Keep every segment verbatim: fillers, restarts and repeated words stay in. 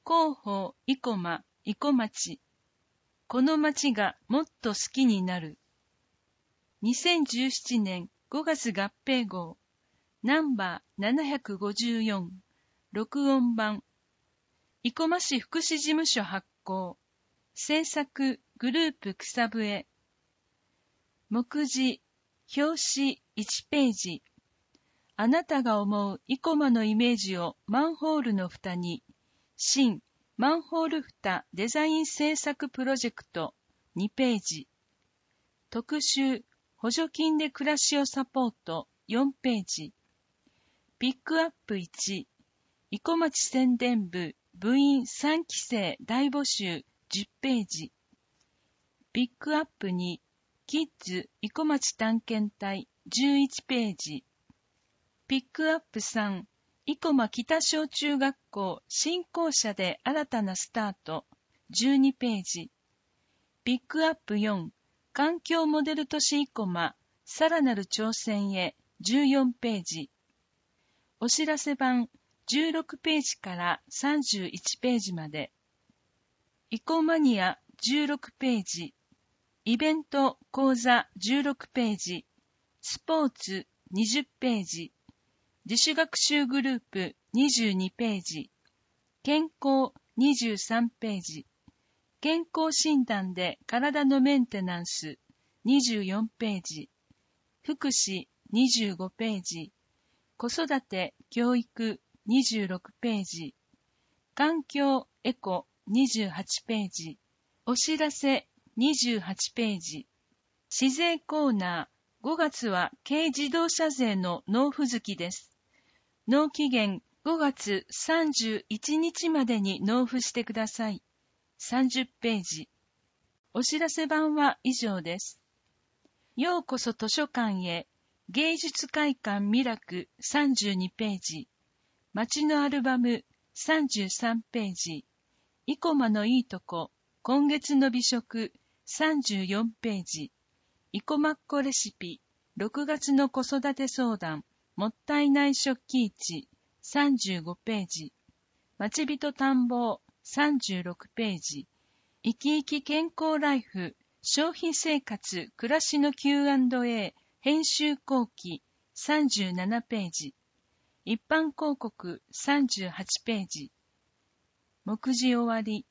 広報生駒生駒町。この町がもっと好きになる。にせんじゅうななねんごがつ合併号、ナンバーななひゃくごじゅうよん、録音版。生駒市福祉事務所発行。制作グループ草笛。目次、表紙いちページ。あなたが思う生駒のイメージをマンホールの蓋に。新マンホール蓋デザイン制作プロジェクトにページ。特集補助金で暮らしをサポートよんページ。ピックアップいち、生駒町宣伝部部員さんきせい大募集じゅっページ。ピックアップに、キッズ生駒町探検隊じゅういちページ。ピックアップさん、生駒北小中学校新校舎で新たなスタートじゅうにページ。ピックアップよん、環境モデル都市生駒さらなる挑戦へじゅうよんページ。お知らせ版じゅうろくページからさんじゅういちページまで。生駒マニアじゅうろくページ。イベント講座じゅうろくページ。スポーツにじゅっページ。自主学習グループにじゅうにページ。健康にじゅうさんページ。健康診断で体のメンテナンスにじゅうよんページ。福祉にじゅうごページ。子育て教育にじゅうろくページ。環境エコにじゅうはちページ。お知らせにじゅうはちページ。市税コーナーごがつは軽自動車税の納付月です。納期限ごがつさんじゅういちにちまでに納付してください。さんじゅっページ。お知らせ版は以上です。ようこそ図書館へ。芸術会館ミラクさんじゅうにページ。街のアルバムさんじゅうさんページ。生駒のいいとこ今月の美食さんじゅうよんページ。生駒っ子レシピろくがつの子育て相談もったいない食器市さんじゅうごページ。町人探訪さんじゅうろくページ。生き生き健康ライフ消費生活暮らしの キューアンドエー 編集後期さんじゅうななページ。一般広告さんじゅうはちページ。目次終わり。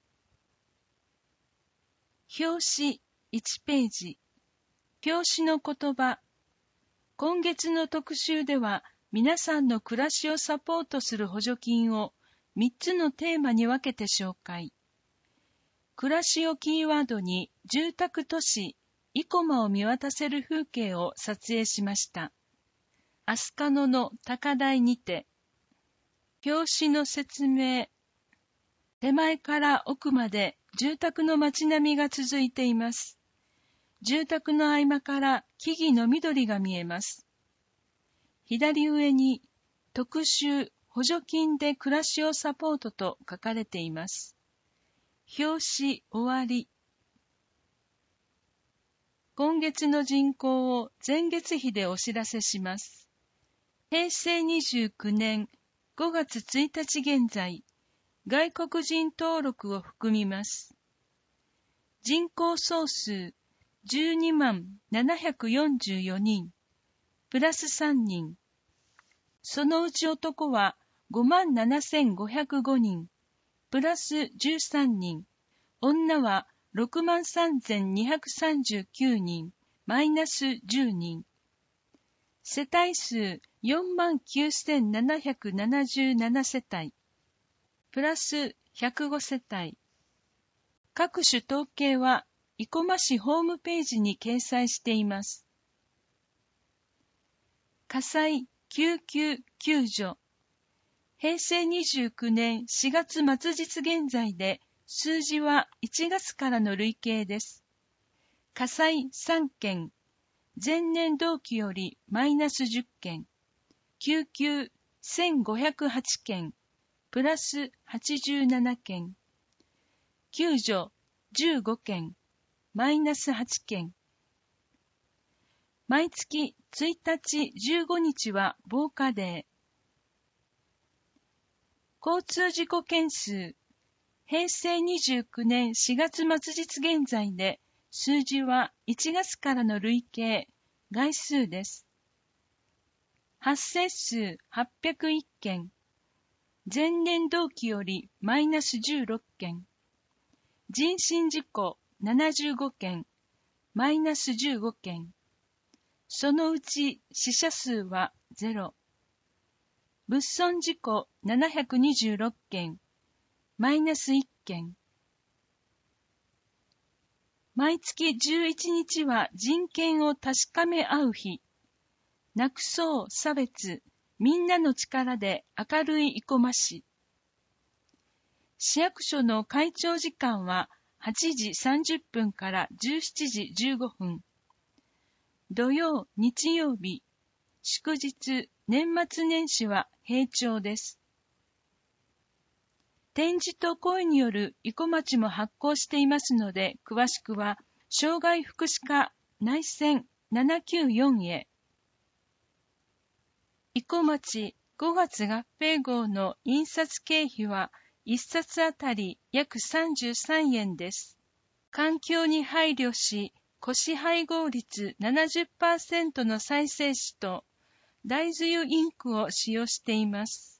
表紙いちページ。表紙の言葉。今月の特集では皆さんの暮らしをサポートする補助金をみっつのテーマに分けて紹介。暮らしをキーワードに住宅都市生駒を見渡せる風景を撮影しました。飛鳥野の高台にて。表紙の説明。手前から奥まで住宅の街並みが続いています。住宅の合間から木々の緑が見えます。左上に特集補助金で暮らしをサポートと書かれています。表紙終わり。今月の人口を前月比でお知らせします。へいせいにじゅうきゅうねんごがつついたち現在、外国人登録を含みます。人口総数じゅうにまんななひゃくよんじゅうよにん、プラスさんにん。そのうち男はごまんななせんごひゃくごにん、プラスじゅうさんにん。女はろくまんさんぜんにひゃくさんじゅうきゅうにん、マイナスじゅうにん。世帯数よんまんきゅうせんななひゃくななじゅうなな世帯、プラスひゃくご世帯。各種統計は生駒市ホームページに掲載しています。火災救急救助。へいせいにじゅうきゅうねんしがつ末日現在で数字はいちがつからの累計です。火災さんけん、前年同期よりマイナスじゅっけん、救急せんごひゃくはちけん、プラスはちじゅうななけん、救助じゅうごけん、マイナスはちけん。毎月ついたちじゅうごにちは防火デー。 交通事故件数、平成にじゅうきゅうねんしがつ末日現在で、数字はいちがつからの累計、概数です。発生数はっぴゃくいっけん、前年同期よりマイナスじゅうろっけん、人身事故ななじゅうごけん、マイナスじゅうごけん、そのうち死者数はゼロ、物損事故ななひゃくにじゅうろっけん、マイナスいっけん。毎月じゅういちにちは人権を確かめ合う日。なくそう差別、みんなの力で明るい生駒市。市役所の会長時間ははちじさんじゅっぷんからじゅうしちじじゅうごふん。土曜、日曜日、祝日、年末年始は平常です。点字と声による生駒町も発行していますので、詳しくは、障害福祉課内線ななきゅうよんへ。生駒町ごがつ合併号の印刷経費はいっさつあたり約さんじゅうさんえんです。環境に配慮し、古紙配合率 ななじゅっパーセント の再生紙と大豆油インクを使用しています。